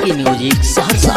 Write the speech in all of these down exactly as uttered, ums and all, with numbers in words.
की म्यूजिक सहरसा।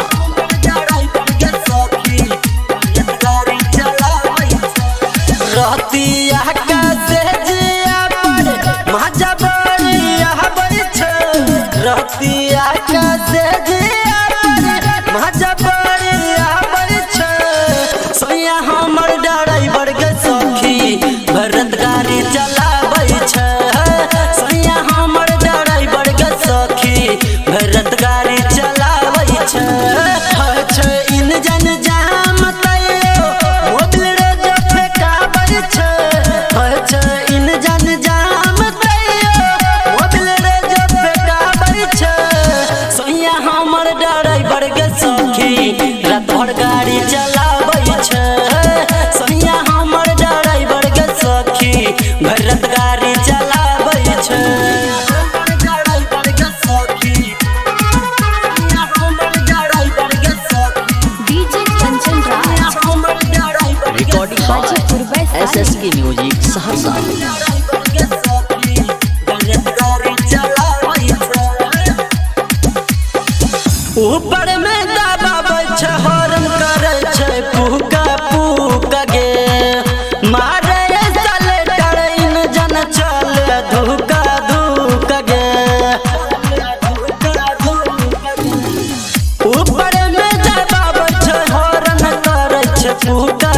सोया हमर ड्राइवर के सखी भरत गाड़ी चलाबै छै। सोया हमर ड्राइवर के सखी भरत गाड़ी चलाबै छै। छै इंजन जाम तैयो मोबिल रे जो फेकाबै छै। छै इंजन जाम तैयो मोबिल रे जो फेकाबै छै। सोया हमर ड्राइवर के सखी रात भर गाड़ी चलाबै छै। सोया हमर ड्राइवर के सखी भरत गाड़ी चलाबै छै। DJ Kanchan Raj recording by S S की म्यूजिक सहरसा। ऊपर में दबाबै छै हॉर्न करे छै पुका पुका गे। मारे एक्सीलेटर इंजन चले धुका धुका गे। ऊपर में दबाबै छै हॉर्न करे छै पुका